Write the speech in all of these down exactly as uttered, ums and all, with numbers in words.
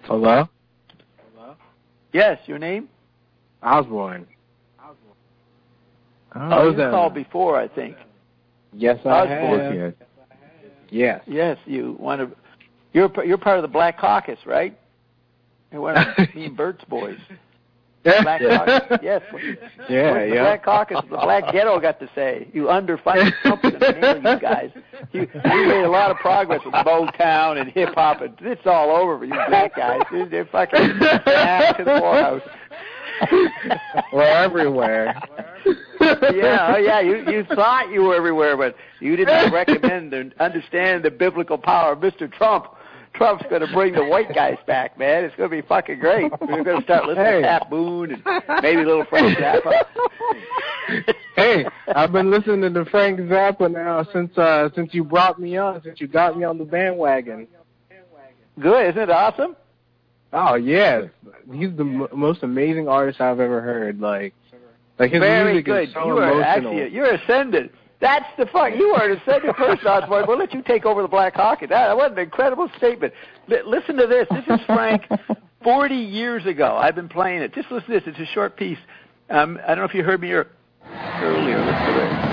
Hello? Hello? Yes, your name? Osborne. Osborne. Oh, you called before, I think. Yes, I Osborne. have. Yes. Yes, you want to. You're you're part of the Black Caucus, right? You're one of me and Bert's boys. Black Caucus. Yes. Yeah, What's the yeah. Black Caucus, the Black Ghetto got to say? You underfunded Trump in the name of you guys. You, you made a lot of progress with Motown and hip hop, and it's all over for you black guys. They're, they're fucking back to the poorhouse. We're everywhere. Yeah, oh yeah. You you thought you were everywhere, but you didn't recommend and understand the biblical power of Mister Trump. Trump's going to bring the white guys back, man. It's going to be fucking great. We're going to start listening hey. to Pat Boone and maybe a little Frank Zappa. Hey, I've been listening to Frank Zappa now since uh, since you brought me on, since you got me on the bandwagon. Good, isn't it awesome? Oh yeah, he's the m- most amazing artist I've ever heard. Like, like his Very music good. is so you are emotional. Actually, you're ascended. That's the fuck. You are an ascended person, Osborne. We'll let you take over the Black Caucus. That, that was an incredible statement. L- listen to this. This is Frank forty years ago. I've been playing it. Just listen to this. It's a short piece. Um, I don't know if you heard me earlier. Listen to this.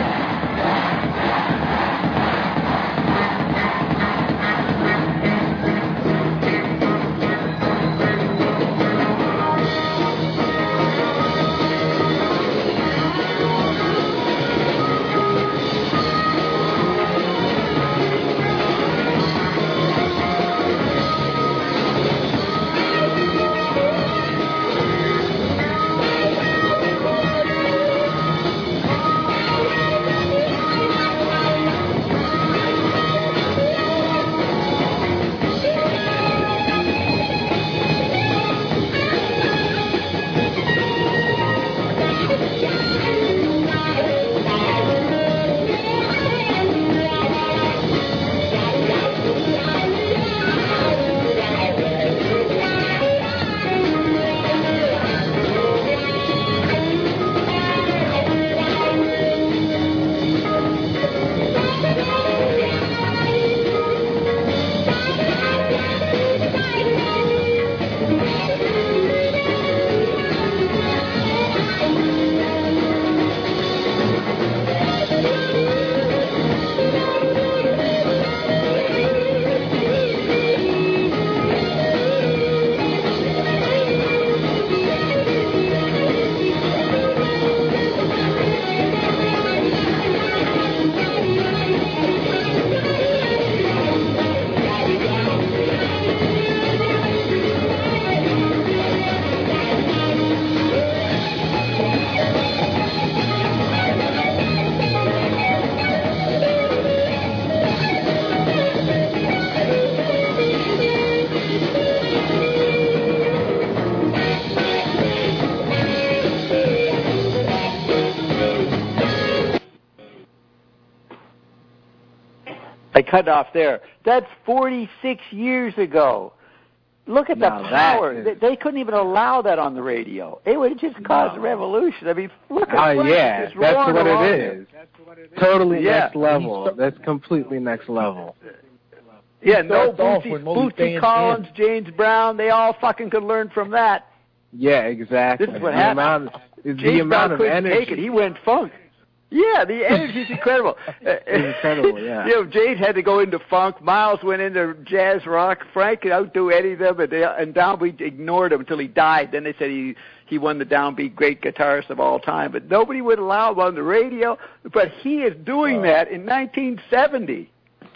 I cut off there. That's forty-six years ago. Look at Now the power. is... They, they couldn't even allow that on the radio. It would just cause no. a revolution. I mean, look at Oh, uh, yeah. That's what it is. What it is. Totally yeah. next level. That's completely next level. Yeah, no Bootsy, Bootsy Collins, in. James Brown, they all fucking could learn from that. Yeah, exactly. This is what the happened. Amount, James the amount Brown of couldn't energy. take it. He went funk. Yeah, the energy's incredible. It's incredible, yeah. You know, James had to go into funk. Miles went into jazz rock. Frank could outdo any of them, and, they, and Downbeat ignored him until he died. Then they said he he won the Downbeat great guitarist of all time. But nobody would allow him on the radio. But he is doing oh. that in nineteen seventy.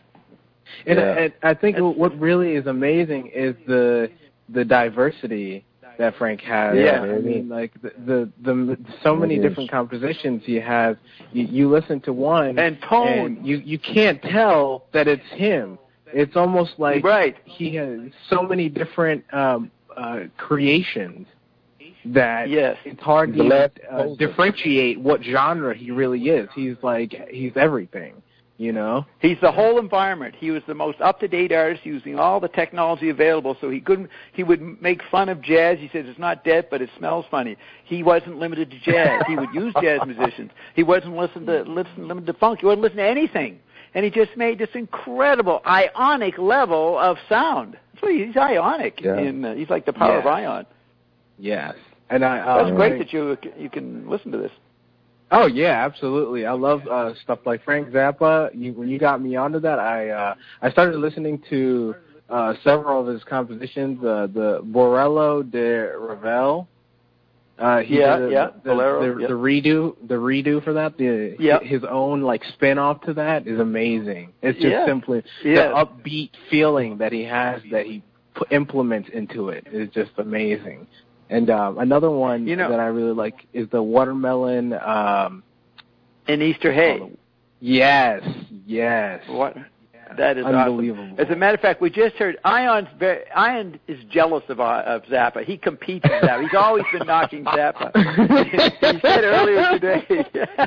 And, yeah. and I think That's, what really is amazing is the the diversity that Frank has. Yeah, I mean, like the the, the so many different compositions he has. You, you listen to one and tone. And you you can't tell that it's him. It's almost like right. he has so many different um, uh, creations that yes. it's hard to uh, differentiate what genre he really is. He's like he's everything. You know, he's the whole environment. He was the most up-to-date artist, using all the technology available. So he couldn't. He would make fun of jazz. He says it's not dead, but it smells funny. He wasn't limited to jazz. He would use jazz musicians. He wasn't listen to listen limited to funk. He wouldn't listen to anything. And he just made this incredible, ionic level of sound. So he's ionic. Yeah. In, uh, he's like the power yes. of ion. Yes. And I, uh, That's great I, that you you can listen to this. Oh yeah, absolutely. I love uh, stuff like Frank Zappa. You, when you got me onto that, I uh, I started listening to uh, several of his compositions. Uh, the Borello de Ravel. Uh, he yeah, did a, yeah, the, Bolero, the, yeah. the redo, the redo for that. The yep. his own like spin off to that is amazing. It's just yeah. simply yeah. the upbeat feeling that he has that he put, implements into it is just amazing. And um, another one you know, that I really like is the Watermelon. Um, in Easter Hay. Yes, yes. What? That is unbelievable. Awesome. As a matter of fact, we just heard Ion's very, Ion is jealous of, uh, of Zappa. He competes with Zappa. He's always been knocking Zappa. He said earlier today.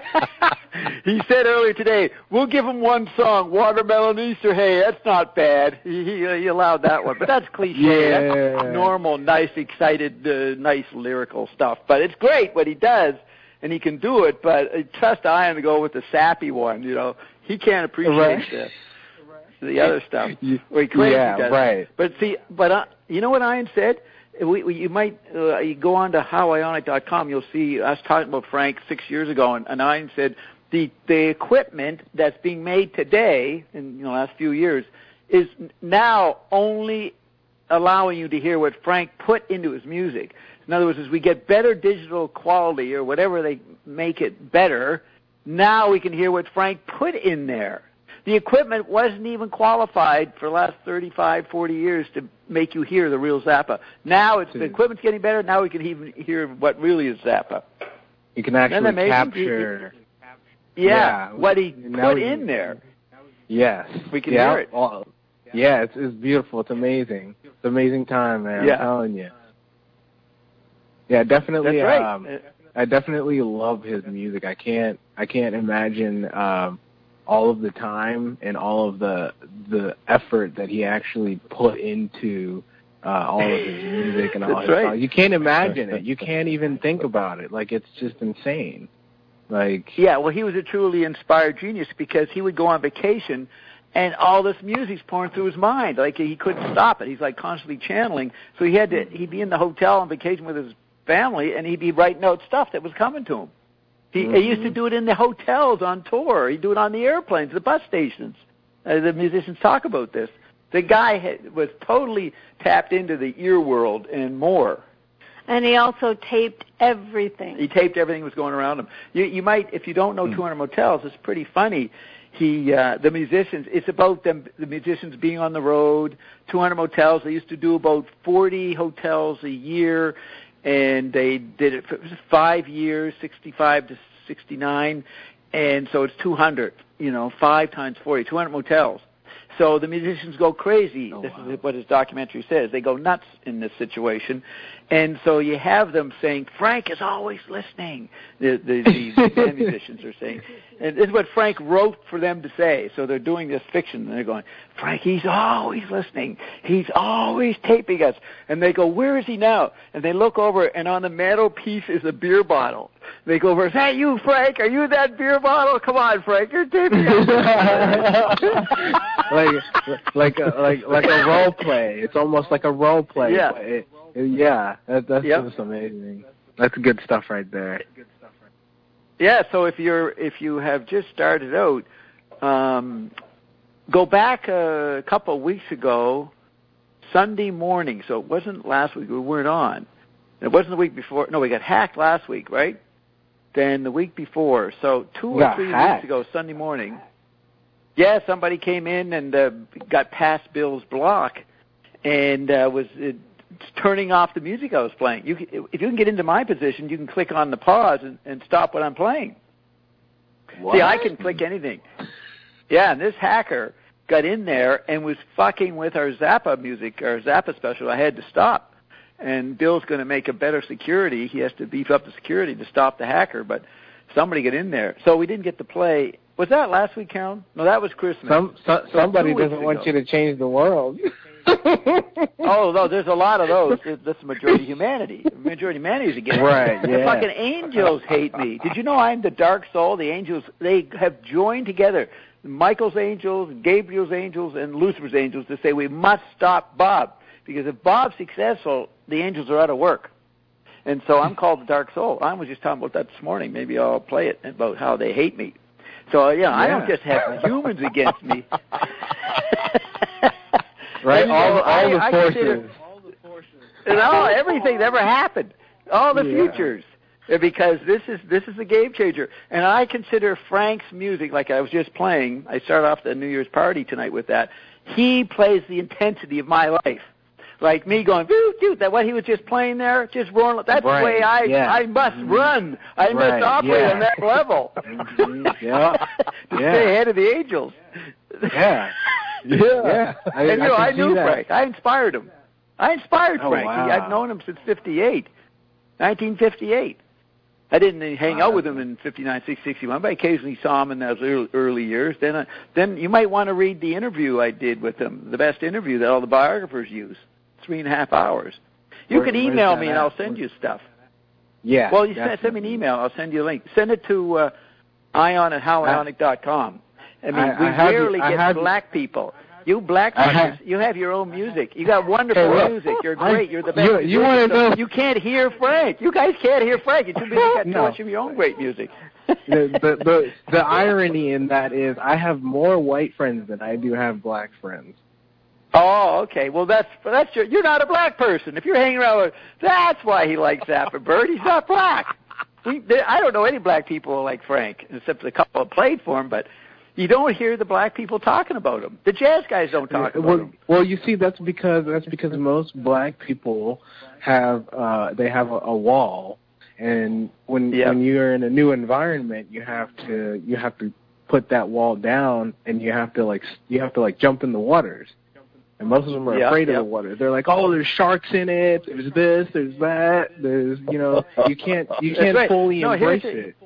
he said earlier today, we'll give him one song, Watermelon Easter Hay. That's not bad. He he, he allowed that one, but that's cliche. Yeah. That's normal, nice, excited, uh, nice lyrical stuff. But it's great what he does. And he can do it, but uh, trust Ion to go with the sappy one. You know, he can't appreciate right. the, the other stuff. Well, he claims yeah, he does. right. But see, but uh, you know what Ion said? We, we, you might uh, you go on to how ionic dot com. You'll see us talking about Frank six years ago, and, and Ion said the the equipment that's being made today in you know, the last few years is now only allowing you to hear what Frank put into his music. In other words, as we get better digital quality or whatever they make it better, now we can hear what Frank put in there. The equipment wasn't even qualified for the last thirty-five, forty years to make you hear the real Zappa. Now it's the equipment's getting better. Now we can even hear what really is Zappa. You can actually capture. Yeah, yeah, what he put we, in there. Yes. We can yeah, hear it. All, yeah, it's, it's beautiful. It's amazing. It's an amazing time, man. Yeah. I'm telling you. Yeah, definitely. That's right. Um, I definitely love his music. I can't. I can't imagine um, all of the time and all of the the effort that he actually put into uh, all of his music and all his right. songs. You can't imagine it. You can't even think about it. Like, it's just insane. Like, yeah. Well, he was a truly inspired genius because he would go on vacation. And all this music's pouring through his mind. Like, he couldn't stop it. He's, like, constantly channeling. So he had to, he'd be in the hotel on vacation with his family, and he'd be writing out stuff that was coming to him. He, mm-hmm. he used to do it in the hotels on tour. He'd do it on the airplanes, the bus stations. Uh, the musicians talk about this. The guy had, was totally tapped into the ear world and more. And he also taped everything. He taped everything that was going around him. You, you might, if you don't know mm. two hundred Motels, it's pretty funny. He, uh, the musicians, it's about them, the musicians being on the road, two hundred Motels. They used to do about forty hotels a year, and they did it for five years, sixty-five to sixty-nine, and so it's two hundred, you know, five times forty, two hundred Motels. So the musicians go crazy. Oh, this wow. is what his documentary says. They go nuts in this situation. And so you have them saying, Frank is always listening, the, the, the band musicians are saying. And this is what Frank wrote for them to say. So they're doing this fiction, and they're going, Frank, he's always listening. He's always taping us. And they go, where is he now? And they look over, and on the mantelpiece is a beer bottle. They go over, is that you, Frank? Are you that beer bottle? Come on, Frank, you're taping us. like, like, a, like, like a role play. It's almost like a role play. Yeah. It, it, yeah, that, that's yep. just amazing. That's good stuff right there. Yeah, so if you're if you have just started out, um, go back a couple of weeks ago, Sunday morning. So it wasn't last week. We weren't on. It wasn't the week before. No, we got hacked last week, right? Then the week before. So two or three hacked. weeks ago, Sunday morning. Yeah, somebody came in and uh, got past Bill's block and uh, was uh, turning off the music I was playing. You, if you can get into my position, you can click on the pause and, and stop what I'm playing. What? See, I can click anything. Yeah, and this hacker got in there and was fucking with our Zappa music, our Zappa special. I had to stop. And Bill's going to make a better security. He has to beef up the security to stop the hacker, but somebody got in there. So we didn't get to play. Was that last week, Carol? No, that was Christmas. Some, so, so somebody doesn't want you to change the world. Oh, no, there's a lot of those. That's the majority of humanity. The majority of humanity is against me. Right, yeah. The fucking angels hate me. Did you know I'm the dark soul? The angels, they have joined together. Michael's angels, Gabriel's angels, and Lucifer's angels to say we must stop Bob. because if Bob's successful, the angels are out of work. And so I'm called the Dark Soul. I was just talking about that this morning. Maybe I'll play it about how they hate me. So, yeah, yeah. I don't just have humans against me. Right, and, all, know, all, I, the I forces. Consider, and all, everything that ever happened. All the yeah. futures. Because this is this is a game changer. And I consider Frank's music, like I was just playing, I started off the New Year's party tonight with that. He plays the intensity of my life. Like me going, dude, dude, that what he was just playing there, just rolling. That's right. the way I yeah. I must mm-hmm. run. I right. must operate yeah. on that level. Mm-hmm. Yeah. to yeah. stay ahead of the angels. Yeah. yeah. yeah. I, and you know, I, I knew that. Frank. I inspired him. I inspired oh, Frank. Wow. He, I've known him since fifty-eight, nineteen fifty-eight. I didn't hang wow. out with him in fifty-nine, sixty, sixty-one, but I occasionally saw him in those early, early years. Then, uh, then you might want to read the interview I did with him, the best interview that all the biographers use, three and a half hours. You Where, can email me and I'll send you stuff. Yeah. Well, you send, send me an email. I'll send you a link. Send it to uh, ion at how ionic dot com. I mean, I, we I rarely you, get black people. You black people, you have your own music. You got wonderful hey, music. You're great. You're the best. You, you want to know? You can't hear Frank. You guys can't hear Frank. You're too busy got no. much of your own great music. the, the the the irony in that is I have more white friends than I do have black friends. Oh, okay. Well, that's that's your, you're not a black person. If you're hanging around with, that's why he likes Zappa Bird. He's not black. We, they, I don't know any black people like Frank, except a couple that played for him, but you don't hear the black people talking about him. The jazz guys don't talk about well, him. Well, you see, that's because that's because most black people have uh, they have a, a wall, and when yep. when you're in a new environment, you have to you have to put that wall down, and you have to like you have to like jump in the waters. And most of them are yep, afraid yep. of the water. They're like, oh, there's sharks in it. There's this. There's that. There's you know you can't you can't right. fully no, embrace here's it.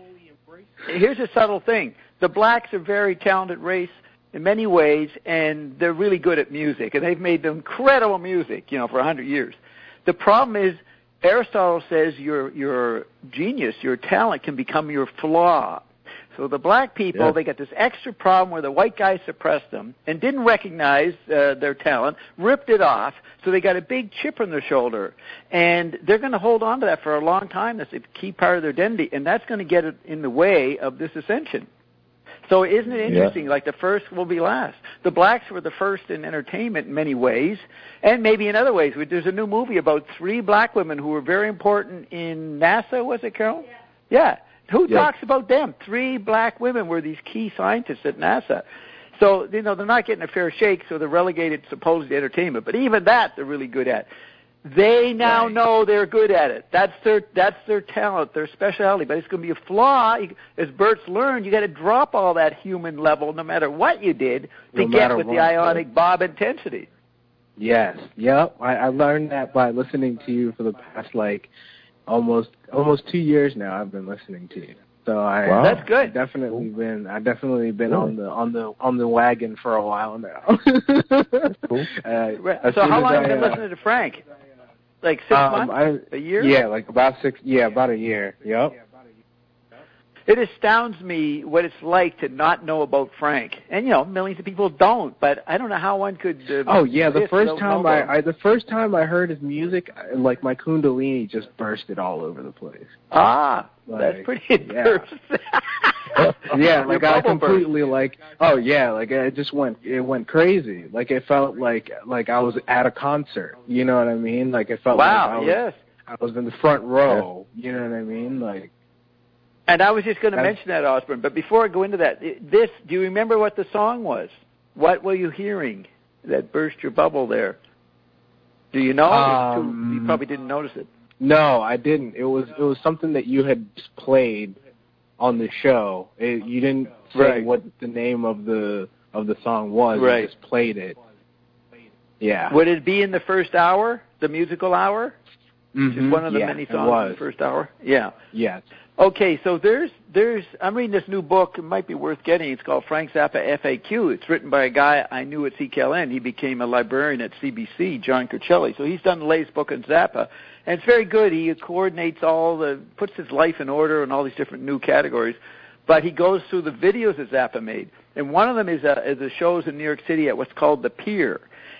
A, here's a subtle thing. The blacks are a very talented race in many ways, and they're really good at music, and they've made incredible music, you know, for a hundred years. The problem is, Aristotle says your your genius, your talent, can become your flaw. So the black people, yeah. they got this extra problem where the white guys suppressed them and didn't recognize uh, their talent, ripped it off, so they got a big chip on their shoulder. And they're going to hold on to that for a long time. That's a key part of their identity, and that's going to get in the way of this ascension. So isn't it interesting, yeah. like the first will be last? The blacks were the first in entertainment in many ways, and maybe in other ways. There's a new movie about three black women who were very important in NASA, was it, Carol? Yeah. yeah. Who yeah. talks about them? Three black women were these key scientists at NASA. So, you know, they're not getting a fair shake, so they're relegated supposed to entertainment. But even that they're really good at. They now right. know they're good at it. That's their that's their talent, their specialty. But it's going to be a flaw. As Bert's learned, you got to drop all that human level, no matter what you did, to no get with what, the ionic Bob intensity. Yes. Yep. I, I learned that by listening to you for the past like almost almost two years now. I've been listening to you. So I wow. That's good. Definitely been I definitely been cool. on the on the on the wagon for a while now. That's cool. uh, so how long have you been uh, listening to Frank? Like six um, months? I, a year? Yeah, like about six. Yeah, about a year. Yep. It astounds me what it's like to not know about Frank, and you know, millions of people don't. But I don't know how one could. Uh, oh yeah, the first time I, I, I the first time I heard his music, like my Kundalini just bursted all over the place. Ah, like, that's pretty intense. Yeah, yeah like I completely burst. like. Oh yeah, like it just went it went crazy. Like it felt like like I was at a concert. You know what I mean? Like it felt wow, like I was, yes. I was in the front row. You know what I mean? Like. And I was just going to mention that, Osborne, but before I go into that, this, do you remember what the song was? What were you hearing that burst your bubble there? Do you know? Um, too, you probably didn't notice it. No, I didn't. It was it was something that you had just played on the show. It, you didn't say right. what the name of the of the song was. Right. You just played it. Yeah. Would it be in the first hour, the musical hour? Mm-hmm. Which is one of the yeah, many songs in the first hour? Yeah. Yes. Okay, so there's, there's, I'm reading this new book. It might be worth getting. It's called Frank Zappa F A Q. It's written by a guy I knew at C K L N. He became a librarian at C B C, John Curcelli. So he's done the latest book on Zappa. And it's very good. He coordinates all the, puts his life in order in all these different new categories. But he goes through the videos that Zappa made. And one of them is a, is a shows in New York City at what's called the Pier.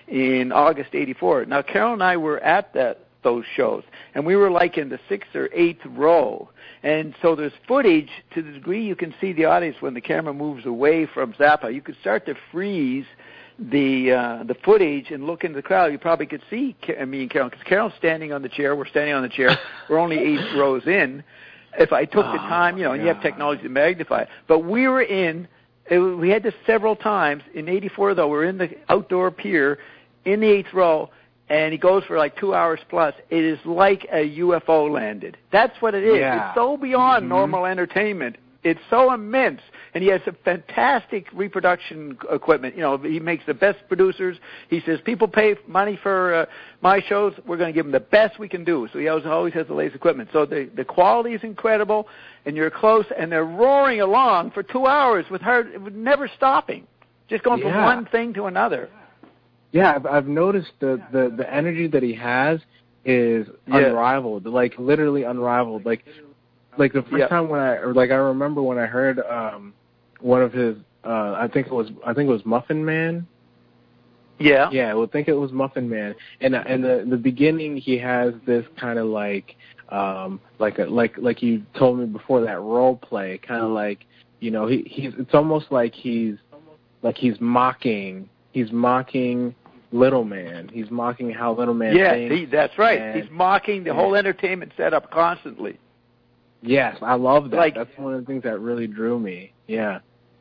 in August eighty-four. Now, Carol and I were at that those shows, and we were like in the sixth or eighth row. And so there's footage to the degree you can see the audience when the camera moves away from Zappa. You could start to freeze the uh, the footage and look into the crowd. You probably could see me and Carol, because Carol's standing on the chair, we're standing on the chair, we're only eight rows in. If I took the time, you know, and you have technology to magnify it. But we were in, it, we had this several times. In eighty-four, though, we're in the outdoor pier in the eighth row, and he goes for like two hours plus. It is like a U F O landed. That's what it is. Yeah. It's so beyond mm-hmm. normal entertainment. It's so immense, and he has a fantastic reproduction equipment. You know, he makes the best producers. He says, people pay money for uh, my shows. We're going to give them the best we can do. So he always, always has the latest equipment. So the, the quality is incredible, and you're close, and they're roaring along for two hours with her, with never stopping, just going yeah. from one thing to another. Yeah, I've, I've noticed the, the, the energy that he has is yeah. unrivaled, like literally unrivaled. Like, like the first yeah. time when I, or like I remember when I heard um, one of his, uh, I think it was, I think it was Muffin Man. Yeah. Yeah, I would think it was Muffin Man. And in the the beginning, he has this kind of like, um, like a, like like you told me before, that role play, kind of like, you know, he he's it's almost like he's like he's mocking. He's mocking Little Man. He's mocking how Little Man yeah, thinks. Yeah, that's right. And, he's mocking the whole entertainment setup constantly. Yes, I love that. Like, that's one of the things that really drew me. Yeah.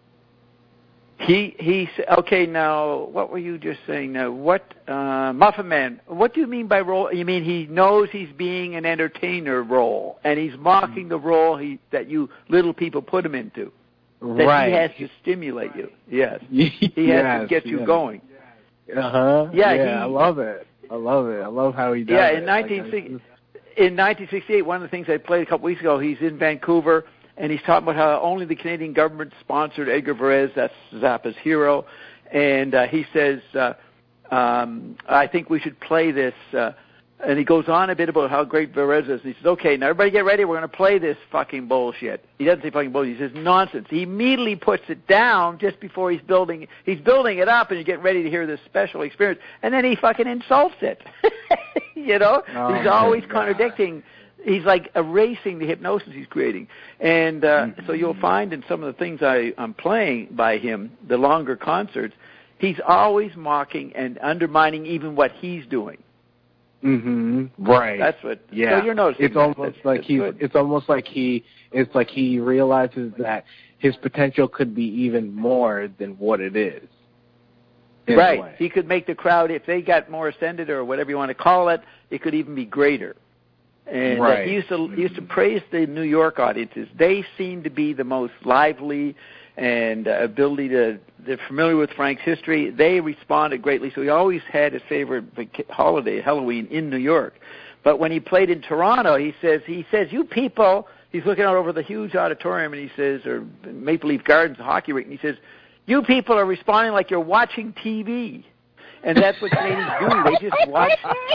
He he. Okay, now what were you just saying? Now, what uh, Muffin Man? What do you mean by role? You mean he knows he's being an entertainer role, and he's mocking the role he that you little people put him into. That right. he has to stimulate you. Yes. He has yes, to get you yes. going. Uh huh. Yeah, yeah he, I love it. I love it. I love how he does yeah, it. in nineteen sixty, like, in nineteen sixty-eight, one of the things I played a couple weeks ago, he's in Vancouver, and he's talking about how only the Canadian government sponsored Edgar Varese, that's Zappa's hero, and uh, he says, uh, um, I think we should play this, uh, and he goes on a bit about how great Varese is, and he says, okay, now everybody get ready, we're going to play this fucking bullshit. He doesn't say fucking bullshit, he says nonsense. He immediately puts it down just before he's building, he's building it up, and you get ready to hear this special experience, and then he fucking insults it. You know? Oh, he's always God. contradicting. He's like erasing the hypnosis he's creating. And uh, mm-hmm. so you'll find in some of the things I, I'm playing by him, the longer concerts, he's always mocking and undermining even what he's doing. Mhm. Right. That's what. Yeah. So you're noticing. It's that. almost that's, like that's he's. good. It's almost like he. It's like he realizes that his potential could be even more than what it is. Right. He could make the crowd, if they got more ascended or whatever you want to call it, it could even be greater. And right. uh, he used to he used to praise the New York audiences. They seem to be the most lively and uh, ability to. They're familiar with Frank's history. They responded greatly. So he always had his favorite holiday, Halloween, in New York. But when he played in Toronto, he says he says you people. He's looking out over the huge auditorium, and he says, or Maple Leaf Gardens, the hockey rink, and he says, you people are responding like you're watching T V. And that's what Canadians do. They just watch.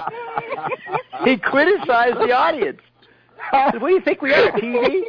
He criticized the audience. What do you think we are, T V?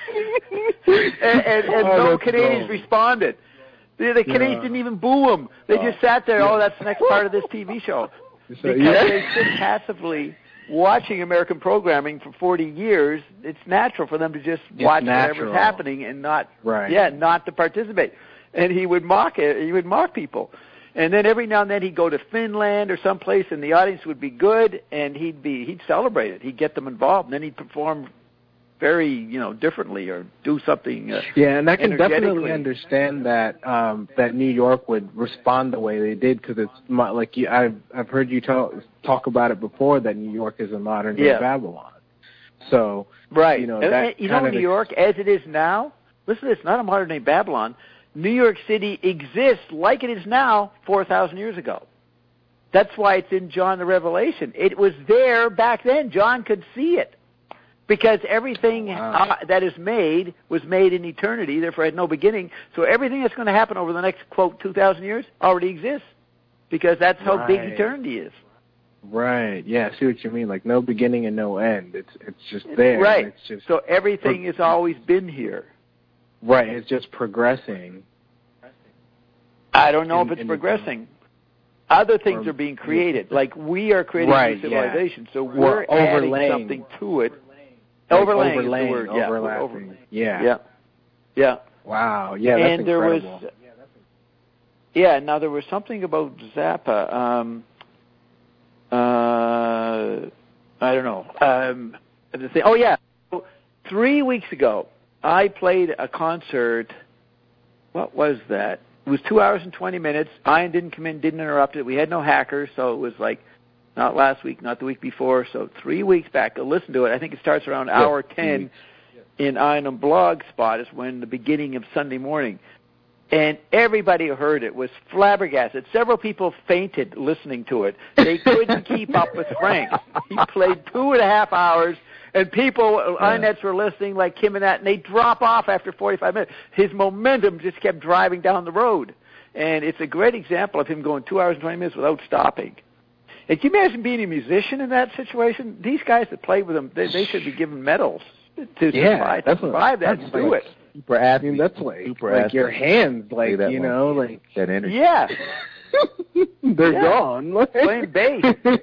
And, and, and oh, no Canadians cool. responded. The, the Canadians yeah. didn't even boo him. They just sat there, oh, that's the next part of this T V show. Because yeah. they sit passively watching American programming for forty years. It's natural for them to just it's watch natural. whatever's happening and not, right. yeah, not to participate. And he would mock it. He would mock people. And then every now and then he'd go to Finland or someplace, and the audience would be good, and he'd be he'd celebrate it. He'd get them involved, and then he'd perform very, you know, differently or do something. Uh, yeah, and I can definitely understand that um, that New York would respond the way they did, because it's my, like you, I've I've heard you talk talk about it before, that New York is a modern day yeah. Babylon. So right, you know, and, that you know, kind New of York as it is now. Listen to this, not a modern day Babylon. New York City exists like it is now four thousand years ago. That's why it's in John the Revelation. It was there back then. John could see it. Because everything wow. uh, that is made was made in eternity, therefore had no beginning. So everything that's going to happen over the next, quote, two thousand years already exists. Because that's how right. big eternity is. Right. Yeah, I see what you mean. Like no beginning and no end. It's it's just there. Right. It's just so everything pro- has always been here. Right. It's just progressing. I don't know in, if it's progressing. other things or, are being created. Like we are creating right, new civilization, yeah. so we're, we're adding overlaying. something to it. Like overlaying, overlaying, is the word. Yeah, overlapping. over, yeah. Yeah. Yeah. Wow. Yeah, that's and there incredible. was, yeah, now there was something about Zappa. Um, uh, I don't know. Um, the thing, oh, yeah. So three weeks ago, I played a concert. What was that? It was two hours and twenty minutes. Ian didn't come in, didn't interrupt it. We had no hackers, so it was like not last week, not the week before. So three weeks back, go listen to it. I think it starts around yes, hour ten in Ian on Blog Spot. Is when the beginning of Sunday morning. And everybody who heard it was flabbergasted. Several people fainted listening to it. They couldn't keep up with Frank. He played two and a half hours, and people, yeah. Inettes were listening like Kim and that, and they drop off after forty-five minutes. His momentum just kept driving down the road. And it's a great example of him going two hours and twenty minutes without stopping. And can you imagine being a musician in that situation? These guys that played with him, they, they should be given medals to yeah, survive, that's to survive that and do like, it. Super athlete. I mean, that's like, super like athlete. your hands, like, you one. know, like that energy. Yeah. They're yeah. gone. Playing bass.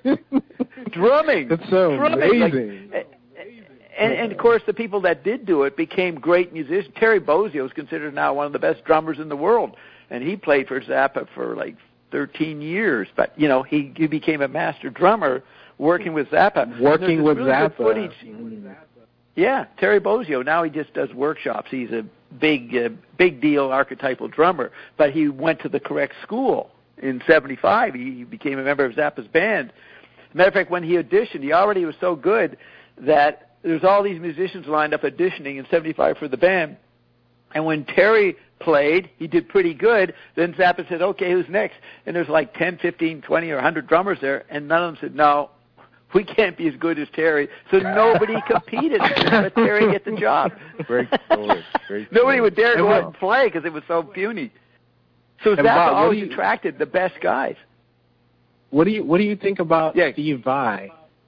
Drumming. That's so Drumming. amazing. Like, and, and, of course, the people that did do it became great musicians. Terry Bozzio is considered now one of the best drummers in the world. And he played for Zappa for like thirteen years. But, you know, he, he became a master drummer working with Zappa. Working with really Zappa. Footage. Yeah, Terry Bozzio. Now he just does workshops. He's a big, uh, big deal archetypal drummer. But he went to the correct school in seventy-five. He, he became a member of Zappa's band. Matter of fact, when he auditioned, he already was so good that there's all these musicians lined up auditioning in seventy-five for the band. And when Terry played, he did pretty good. Then Zappa said, okay, who's next? And there's like ten, fifteen, twenty, or one hundred drummers there. And none of them said, no, we can't be as good as Terry. So nobody competed. Let Terry get the job. Great story. Great story. Nobody would dare go out and play because it was so puny. So Zappa Bob, always you, attracted the best guys. What do you What do you think about yeah. Steve Vai?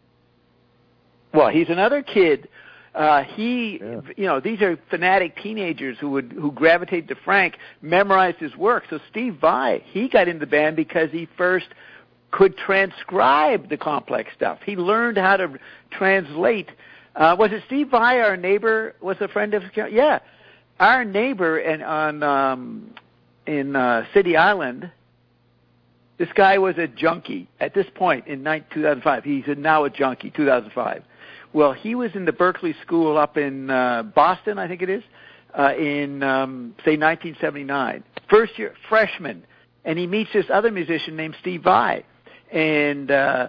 Well, he's another kid. Uh, he, yeah. you know, these are fanatic teenagers who would who gravitate to Frank, memorized his work. So Steve Vai, he got in the band because he first could transcribe the complex stuff. He learned how to translate. Uh, was it Steve Vai, our neighbor, was a friend of? Yeah, our neighbor and on um, in uh, City Island. This guy was a junkie at this point in two thousand five. He's now a junkie, two thousand five. Well, he was in the Berkeley School up in uh, Boston, I think it is, uh, in, um, say, nineteen seventy-nine. First year, freshman. And he meets this other musician named Steve Vai. And uh,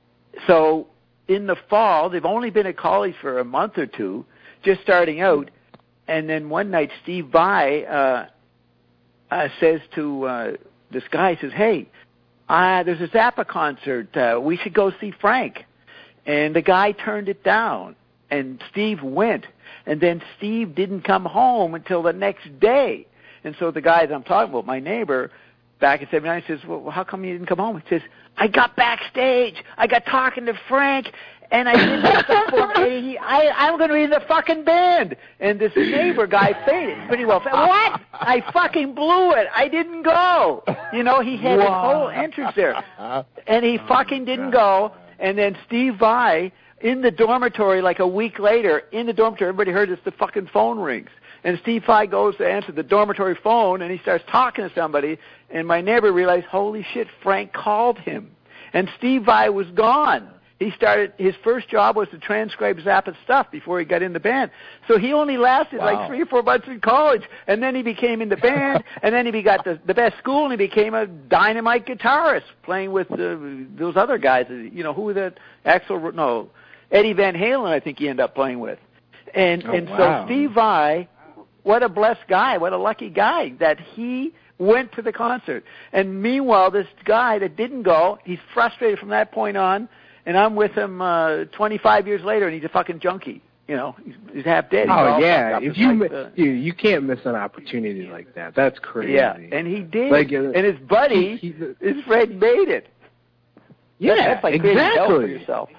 so in the fall, they've only been at college for a month or two, just starting out. And then one night, Steve Vai uh, uh, says to uh, this guy, he says, hey, uh, there's a Zappa concert. Uh, we should go see Frank. And the guy turned it down, and Steve went. And then Steve didn't come home until the next day. And so the guy that I'm talking about, my neighbor, back in seventy-nine, says, well, how come you didn't come home? He says, I got backstage. I got talking to Frank, and I did this stuff for him, and he, I, I'm going to be in the fucking band. And this neighbor guy faded pretty well. What? I fucking blew it. I didn't go. You know, he had his whole entrance there. And he fucking didn't go. And then Steve Vai, in the dormitory, like a week later, in the dormitory, everybody heard this, the fucking phone rings. And Steve Vai goes to answer the dormitory phone, and he starts talking to somebody, and my neighbor realized, holy shit, Frank called him. And Steve Vai was gone. He started, his first job was to transcribe Zappa's stuff before he got in the band. So he only lasted wow. like three or four months in college, and then he became in the band, and then he got the, the best school, and he became a dynamite guitarist, playing with uh, those other guys. You know, who were that? Axl, no, Eddie Van Halen, I think he ended up playing with. And, oh, and wow. so Steve Vai, what a blessed guy, what a lucky guy that he went to the concert. And meanwhile, this guy that didn't go, he's frustrated from that point on. And I'm with him uh, twenty-five years later, and he's a fucking junkie. You know, he's, he's half dead. He's oh yeah, if you like, mi- uh, you you can't miss an opportunity like that. That's crazy. Yeah, and he did. Like, uh, and his buddy, he, he, his friend, made it. Yeah, that's, that's like creating hell for exactly. yourself.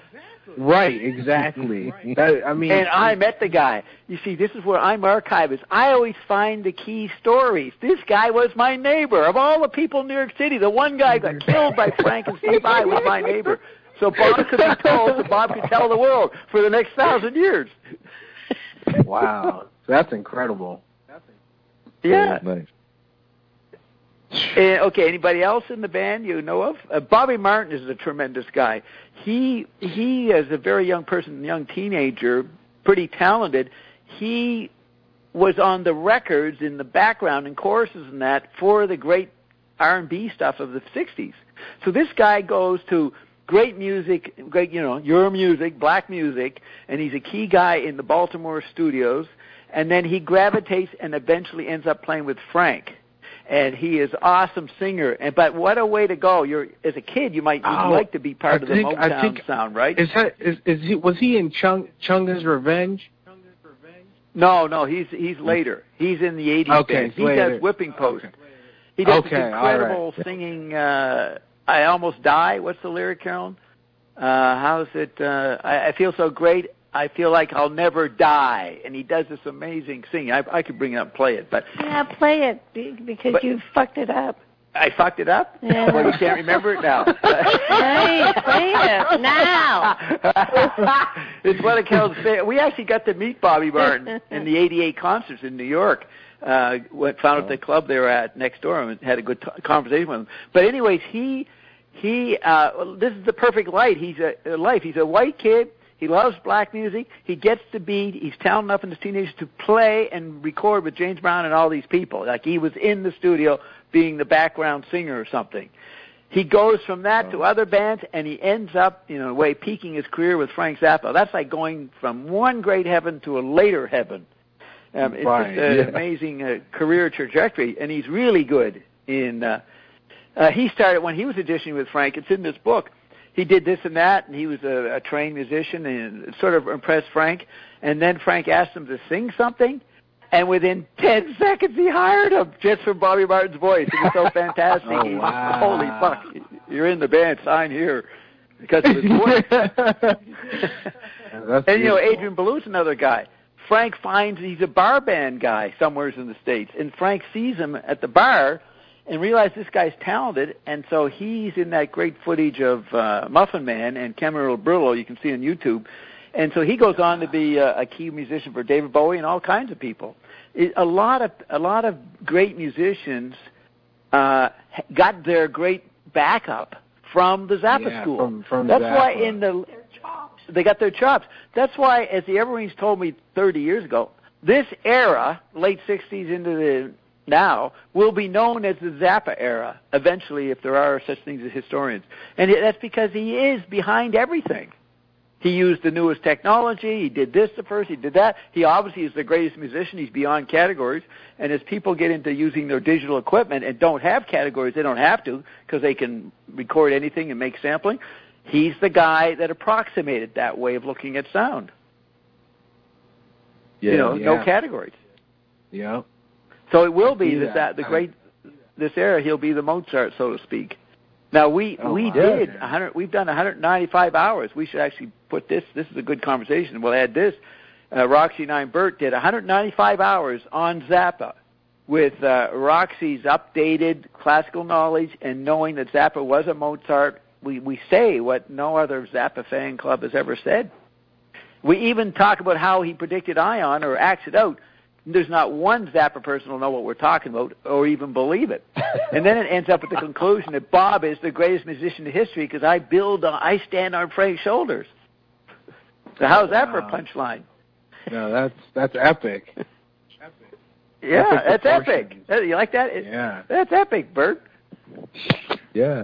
Right, exactly. That, I mean, and I met the guy. You see, this is where I'm archivist. I always find the key stories. This guy was my neighbor. Of all the people in New York City, the one guy got killed by Frank and Steve Vai was my neighbor. So Bob could be told, so Bob could tell the world for the next thousand years. Wow, that's incredible. Yeah. Nice. Uh, okay, anybody else in the band you know of? Uh, Bobby Martin is a tremendous guy. He he is a very young person, young teenager, pretty talented. He was on the records in the background and choruses and that for the great R and B stuff of the sixties. So this guy goes to great music, great, you know, your music, black music, and he's a key guy in the Baltimore studios, and then he gravitates and eventually ends up playing with Frank. And he is an awesome singer. And but what a way to go! You're as a kid, you might oh, like to be part I of the think, Motown I think, sound, right? Is that is is he was he in Chung Chunga's Revenge? No, no, he's he's later. He's in the eighties. Okay, band. He later. does Whipping Post. Okay. He does Okay, this incredible right. singing. Uh, I almost die. What's the lyric, Carolyn? Uh, how's it? Uh, I, I feel so great. I feel like I'll never die. And he does this amazing singing. I, I could bring it up and play it, but Yeah, play it be- because But- you fucked it up. I fucked it up. Yeah. Well, you can't remember it now. Hey, play it now. It's one of Carol's favorite. We actually got to meet Bobby Martin in the eighty-eight concerts in New York. Uh, went found out the club they were at next door and had a good t- conversation with him. But anyways, he he uh, well, this is the perfect light. He's a, a life. He's a white kid. He loves black music. He gets to be, he's talented enough in his teenagers to play and record with James Brown and all these people. Like he was in the studio being the background singer or something. He goes from that to other bands, and he ends up, you know, in a way, peaking his career with Frank Zappa. That's like going from one great heaven to a later heaven. Um, it's Right, just an yeah. amazing uh, career trajectory, and he's really good in, uh, uh, he started when he was auditioning with Frank. It's in this book. He did this and that, and he was a, a trained musician, and it sort of impressed Frank. And then Frank asked him to sing something, and within ten seconds he hired him just from Bobby Martin's voice. It was so fantastic. Oh, He was, wow. holy fuck, you're in the band, sign here, because of his voice. That's And, you know, beautiful. Adrian Belews, another guy. Frank finds he's a bar band guy somewhere in the States, and Frank sees him at the bar and realizes this guy's talented, and so he's in that great footage of uh, Muffin Man and Cameron Brillo you can see on YouTube. And so he goes on to be a, a key musician for David Bowie and all kinds of people. It, a lot of a lot of great musicians uh, got their great backup from the Zappa Yeah, school. from- from That's Zappa. why in the they got their chops. That's why, as the Evergreens told me thirty years ago, this era, late sixties into the now, will be known as the Zappa era eventually, if there are such things as historians. And it, that's because he is behind everything. He used the newest technology. He did this the first. He did that. He obviously is the greatest musician. He's beyond categories. And as people get into using their digital equipment and don't have categories, they don't have to because they can record anything and make sampling. He's the guy that approximated that way of looking at sound. Yeah, you know, yeah. no categories. Yeah. So it will be Yeah. this, that, the great, this era, he'll be the Mozart, so to speak. Now, we, Oh, we wow. did, Yeah. one hundred, we've done one hundred ninety-five hours. We should actually put this, this is a good conversation. We'll add this. Uh, Roxy and I and Bert did one hundred ninety-five hours on Zappa with uh, Roxy's updated classical knowledge and knowing that Zappa was a Mozart. We, we say what no other Zappa fan club has ever said. We even talk about how he predicted Ion or acts it out. There's not one Zappa person will know what we're talking about or even believe it. And then it ends up with the conclusion that Bob is the greatest musician in history because I build, on, I stand on Frank's shoulders. So how's that for a Wow. punchline? No, that's that's epic. Yeah, Epic that's epic. proportions. You like that? It- Yeah. That's epic, Bert. Yeah.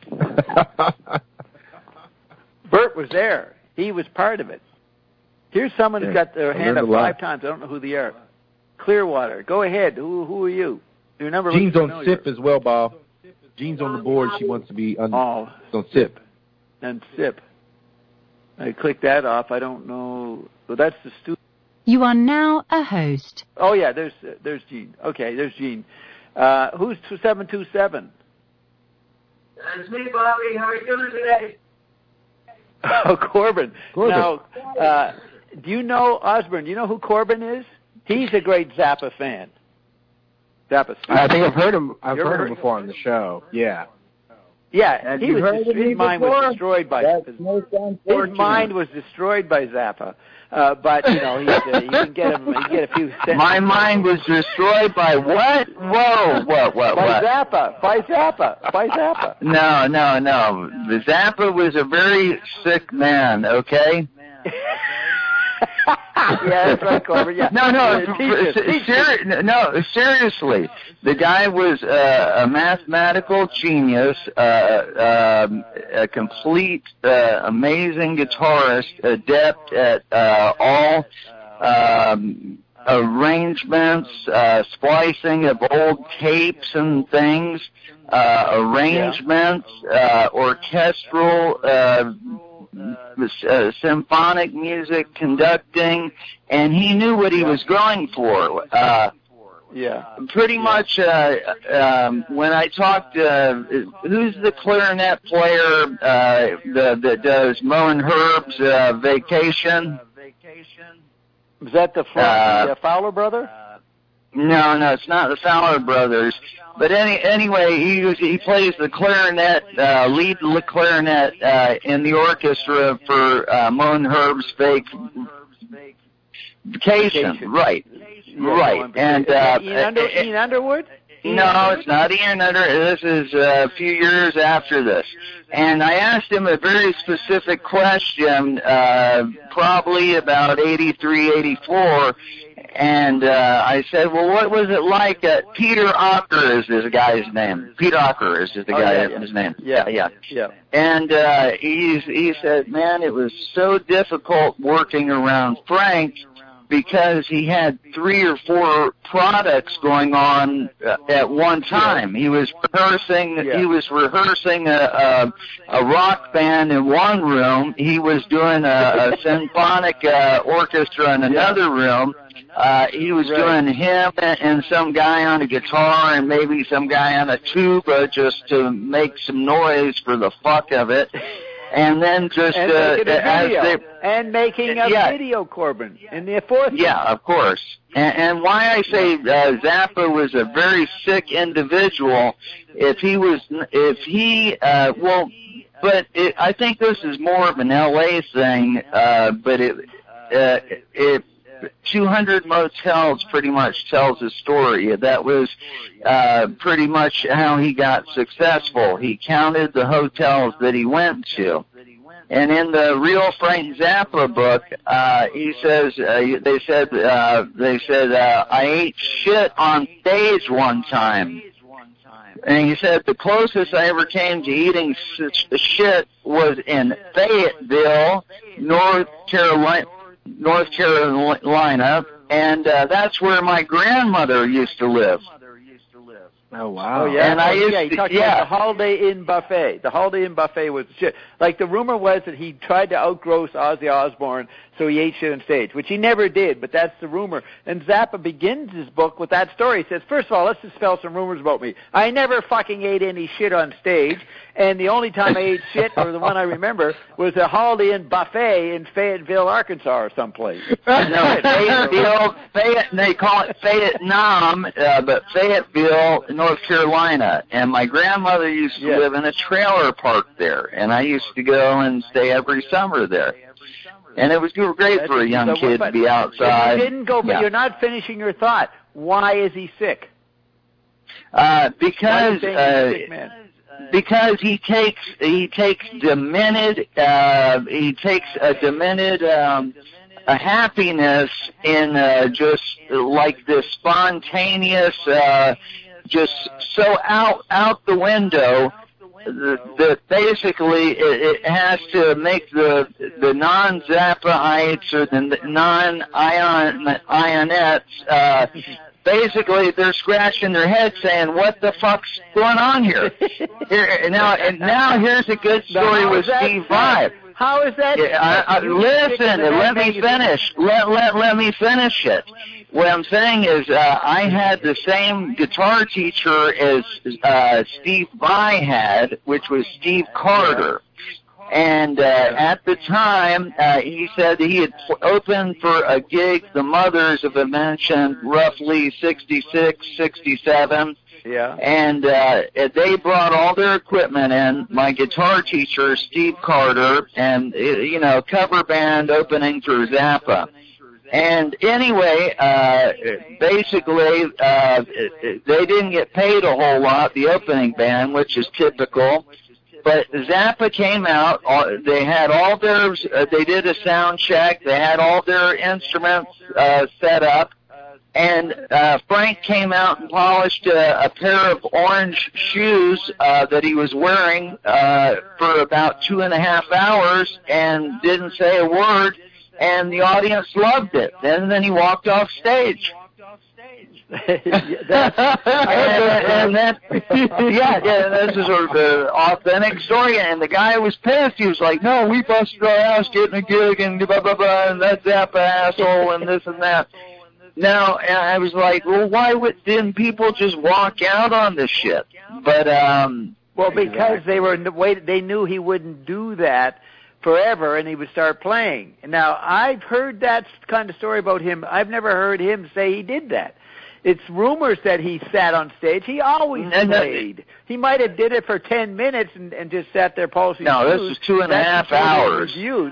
Bert was there. He was part of it. Here's someone who's Yeah, got their I hand up learned a lot. five times. I don't know who they are. Clearwater. Go ahead. Who who are you? Your number Jean's looks on familiar. SIP as well, Bob. Jean's on the board. She wants to be on, Oh, on SIP. and SIP. I clicked that off. I don't know. Well, that's the student. You are now a host. Oh, yeah, there's uh, there's Gene. Okay, there's Gene. Uh, who's seven two seven? That's me, Bobby. How are you doing today? Oh, Corbin. Corbin. Now, uh, do you know, Osborne, do you know who Corbin is? He's a great Zappa fan. Zappa. I think I've heard him. I've You ever heard him heard- before on the show. Yeah. Yeah, Have he you was heard of his me mind before? was destroyed by That's his, most his unfortunate. mind was destroyed by Zappa. Uh, but you know, he's, uh, you can get him. You can get a few. Cents. My mind was destroyed by what? Whoa, what, what, by what? Zappa, by Zappa, by Zappa. No, no, no. The Zappa was a very sick man, okay? Yeah, that's right, Corbin. Yeah. No, no, Uh, teach us, ser- teach us. ser- no, seriously. The guy was uh, a mathematical genius, uh, um, a complete, uh, amazing guitarist, adept at uh, all um, arrangements, uh, splicing of old tapes and things, uh, arrangements, uh, orchestral, uh, uh, symphonic music, conducting, and he knew what he was going for. Uh, Yeah. pretty much, uh, um, when I talked, uh, who's the clarinet player uh, the, that does Mo and Herb's uh, Vacation? Was that the, Fla- Uh, the uh, Fowler brother? No, no, it's not the Fowler brothers. But any anyway, he was, he plays the clarinet, uh, lead the clarinet uh, in the orchestra for uh, Mo and Herb's vac- Vacation. Vacation. Right, Yeah, right. no, And is that uh, Ian, Under- uh, Ian Underwood? Ian No, Underwood? it's not Ian Under. This is uh, a few years after this. And I asked him a very specific question, uh, probably about eighty-three, eighty-four, and uh, I said, well, what was it like? Uh, Peter Ocker is this guy's name. Peter Ocker is the Oh, guy, yeah, yeah. his name. Yeah, yeah. Yeah. And uh, he's, he said, man, it was so difficult working around Frank because he had three or four products going on uh, at one time. He was rehearsing. Yeah. He was rehearsing a, a a rock band in one room. He was doing a, a symphonic uh, orchestra in another room. Uh, he was Right. doing him and, and some guy on a guitar and maybe some guy on a tuba just to make some noise for the fuck of it. And then just And uh, making a as video. they, and making a Yeah. video, Corbin, in the fourth. yeah, of course. And, and why I say uh, Zappa was a very sick individual. If he was, if he, uh, well, but it, I think this is more of an L A thing. Uh, but it, uh, it. two hundred Motels pretty much tells his story. That was uh, pretty much how he got successful. He counted the hotels that he went to. And in the Real Frank Zappa book, uh, he says, uh, they said, uh, they said, uh, I ate shit on stage one time. And he said the closest I ever came to eating sh- shit was in Fayetteville, North Carolina, North Carolina, and uh, that's where my grandmother used to live. Oh wow. Oh yeah, And I oh, used yeah. He to- talked yeah. about the Holiday Inn buffet. The Holiday Inn buffet was shit. Like the rumor was that he tried to outgross Ozzy Osbourne, so he ate shit on stage, which he never did. But that's the rumor. And Zappa begins his book with that story. He says, first of all, let's dispel some rumors about me. I never fucking ate any shit on stage, and the only time I ate shit, or the one I remember, was a Holiday Inn buffet in Fayetteville, Arkansas, or someplace. No, Fayetteville, Fayette, they call it Fayetteville, uh, but Fayetteville, North Carolina. And my grandmother used to Yeah. live in a trailer park there, and I used to go and stay every summer there. And it was great That's- for a young so, kid but to be outside. You didn't go, but Yeah. you're not finishing your thought. Why is he sick? Uh, Why are because you saying uh, he's a sick man? because he takes he takes diminished uh, he takes a diminished um, a happiness in uh, just like this spontaneous, uh, just so out out the window that basically it, it has to make the the non-Zappaites or the non-Ionettes uh, basically they're scratching their heads saying, "What the fuck's going on here?" here now, and now here's a good story Now, with how is that Steve sick? Vai. How is that? Yeah, I, I, You get sick listen, of the let man me you- finish. Let let let me finish it. What I'm saying is, uh, I had the same guitar teacher as uh, Steve Vai had, which was Steve Carter. And uh, at the time, uh, he said he had opened for a gig. The Mothers have been mentioned roughly sixty-six, sixty-seven. Yeah. And uh, they brought all their equipment in. My guitar teacher, Steve Carter, and, you know, cover band opening for Zappa. And anyway, uh, basically, uh, they didn't get paid a whole lot, the opening band, which is typical. But Zappa came out, they had all their, uh, they did a sound check, they had all their instruments uh, set up, and uh, Frank came out and polished a, a pair of orange shoes uh, that he was wearing uh, for about two and a half hours and didn't say a word. And the audience loved it. And then he walked off stage. That's, and, and that, yeah, yeah, this is an authentic story. And the guy was pissed. He was like, "No, we busted our ass getting a gig, and blah blah blah, and that Zappa asshole, and this and that." Now, and I was like, "Well, why would, didn't people just walk out on this shit?" But um, well, because they were wait, they knew he wouldn't do that forever, and he would start playing. Now, I've heard that kind of story about him. I've never heard him say he did that. It's rumors that he sat on stage. He always and played. That, he might have did it for ten minutes and, and just sat there polishing No, shoes. this is two and a That's half hours. Views.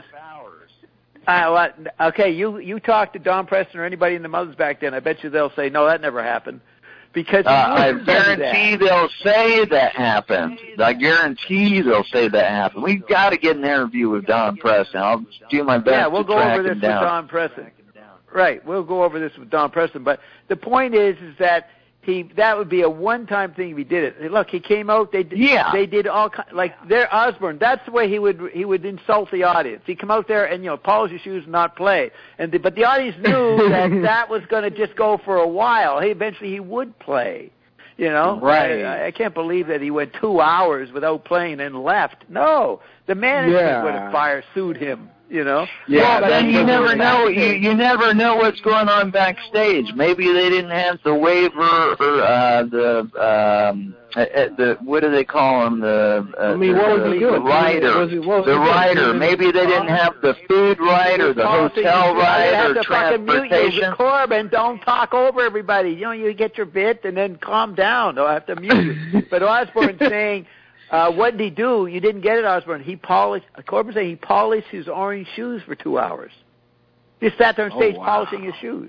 Uh, well, okay, you you talk to Don Preston or anybody in the Mothers back then. I bet you they'll say, no, that never happened. Because uh, I guarantee they'll say that happened. I guarantee they'll say that happened. We've got to get an interview with Don Preston. I'll do my best yeah, we'll to go track over this him down. with Don Preston. Right, we'll go over this with Don Preston. But the point is, is that he that would be a one-time thing if he did it. Look, he came out. They did, yeah. They did all like their Osbourne. That's the way he would he would insult the audience. He'd come out there and you know polish his shoes and not play. And the, but the audience knew that that was going to just go for a while. He eventually he would play. You know, right? I, I can't believe that he went two hours without playing and left. No, the management yeah. would have fire sued him. You know, yeah. Well, then you never know. backstage. You, you never know what's going on backstage. Maybe they didn't have the waiver or uh, the um, uh, the what do they call them? The uh, I mean, the, what was he the, doing? the rider. Was he, what was the he rider. doing? Maybe they didn't have the food right or the hotel right or transportation. Corbin, don't talk over everybody. You know, you get your bit and then calm down. Don't have to mute you. But Osbourne saying. Uh, what did he do? You didn't get it, Osbourne. He polished, Corbin said he polished his orange shoes for two hours. He sat there on stage oh, wow. polishing his shoes.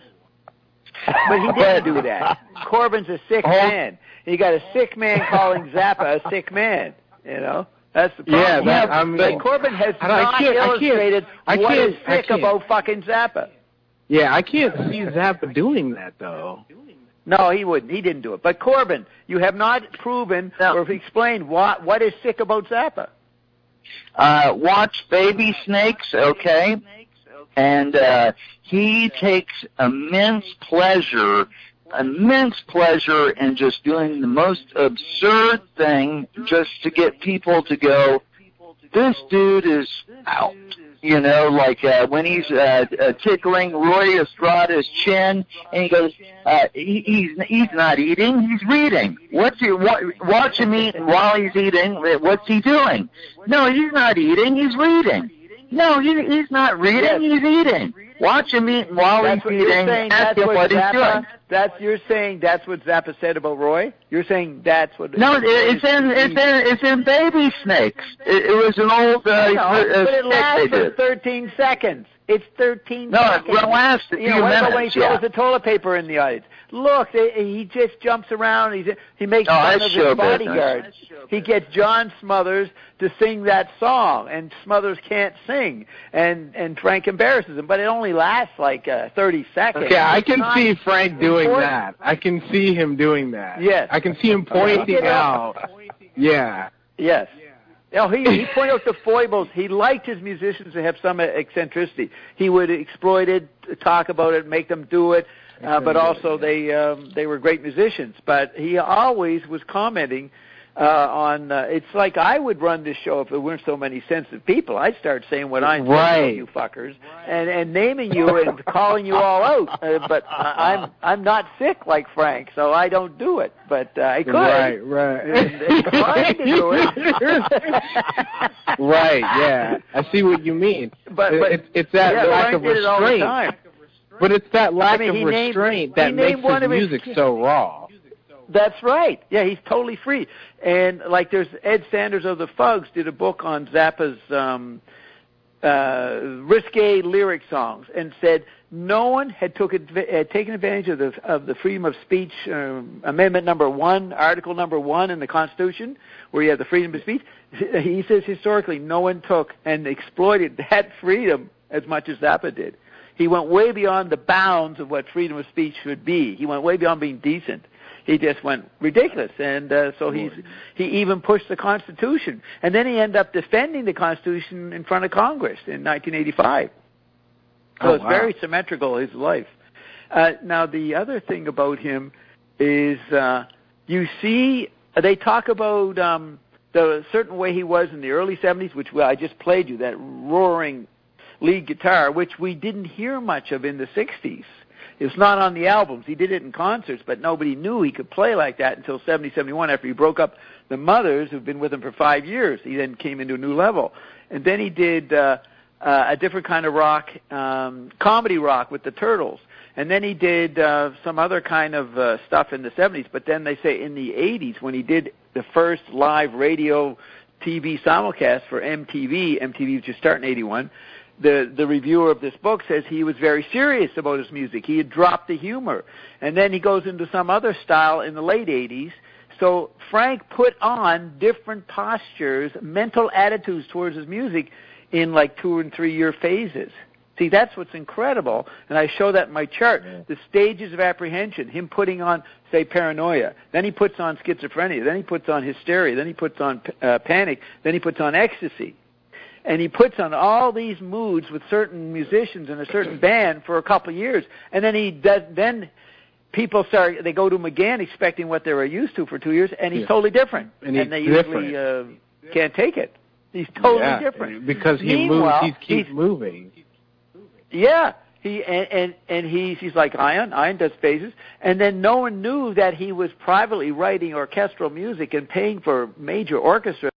But he didn't do that. Corbin's a sick man. You got a sick man calling Zappa a sick man, you know? That's the problem. Yeah, that, yeah I mean, but Corbin has I not can't, illustrated I can't, what I can't, is sick about fucking Zappa. Yeah, I can't see Zappa doing that, though. No, he wouldn't. He didn't do it. But Corbin, you have not proven no. or explained what what is sick about Zappa. Uh, watch Baby Snakes, okay? And uh, he takes immense pleasure, immense pleasure in just doing the most absurd thing just to get people to go, this dude is out. You know, like uh, when he's uh, uh, tickling Roy Estrada's chin, and he goes, uh, he, he's he's not eating, he's reading. What's he? What, watch him eat, and while he's eating, what's he doing? No, he's not eating, he's reading. No, he, he's not reading, he's eating. Watch him eat while that's he's eating. Saying, ask that's him what, what Zappa, he's doing. That's you're saying that's what Zappa said about Roy. You're saying that's what. No, it, it's in it's in it's in Baby Snakes. It, it was an old. Uh, no, uh, but it lasts for did. thirteen seconds. It's thirteen no, seconds. No, it lasts a few you know, minutes. when he yeah. throws the toilet paper in the audience. Look, they, he just jumps around. He he makes oh, fun of his bodyguard. He gets John Smothers to sing that song, and Smothers can't sing, and and Frank embarrasses him. But it only lasts like uh, thirty seconds. Okay, I can it's see Frank doing important. that. I can see him doing that. Yes, I can see him pointing out. Yeah. Yes. Now, he, he pointed out the foibles. He liked his musicians to have some eccentricity. He would exploit it, talk about it, make them do it, uh, but also they um, they were great musicians. But he always was commenting uh, on. Uh, it's like I would run this show if there weren't so many sensitive people. I'd start saying what I'm right. saying, you fuckers, and and naming you and calling you all out. Uh, but I, I'm I'm not sick like Frank, so I don't do it. But uh, I could. Right, right. And, and trying to do it. Right. Yeah, I see what you mean. But, but it's it's that yeah, lack Frank of did it all the restraint. time. But it's that lack I mean, of he restraint named, that he makes named one his of his music kids. so raw. That's right. Yeah, he's totally free. And like there's Ed Sanders of the Fugs did a book on Zappa's um, uh, risque lyric songs and said no one had, took adv- had taken advantage of the of the freedom of speech um, amendment number one, article number one in the Constitution, where you have the freedom of speech. He says historically no one took and exploited that freedom as much as Zappa did. He went way beyond the bounds of what freedom of speech should be. He went way beyond being decent. He just went ridiculous, and uh, so he's he even pushed the Constitution, and then he ended up defending the Constitution in front of Congress in nineteen eighty-five. So oh, it's wow. very symmetrical, his life. Uh, now the other thing about him is uh, you see they talk about um, the certain way he was in the early seventies, which well, I just played you that roaring lead guitar, which we didn't hear much of in the sixties. It's not on the albums. He did it in concerts, but nobody knew he could play like that until seventy, seventy-one after he broke up the Mothers, who've been with him for five years. He then came into a new level. And then he did uh, uh, a different kind of rock, um, comedy rock with the Turtles. And then he did uh, some other kind of uh, stuff in the seventies. But then they say in the eighties, when he did the first live radio T V simulcast for M T V, M T V was just starting in eighty-one, The the reviewer of this book says he was very serious about his music. He had dropped the humor. And then he goes into some other style in the late eighties. So Frank put on different postures, mental attitudes towards his music in like two and three year phases. See, that's what's incredible. And I show that in my chart. Yeah. The stages of apprehension, him putting on, say, paranoia. Then he puts on schizophrenia. Then he puts on hysteria. Then he puts on uh, panic. Then he puts on ecstasy. And he puts on all these moods with certain musicians in a certain band for a couple of years. And then he does, then people start, they go to him again expecting what they were used to for two years, and he's yeah. totally different. And, and they different. usually uh, can't take it. He's totally yeah, different. Because he Meanwhile, moves, he keeps moving. Yeah. He and, and and he's he's like Ian. Ian does phases, and then no one knew that he was privately writing orchestral music and paying for major orchestra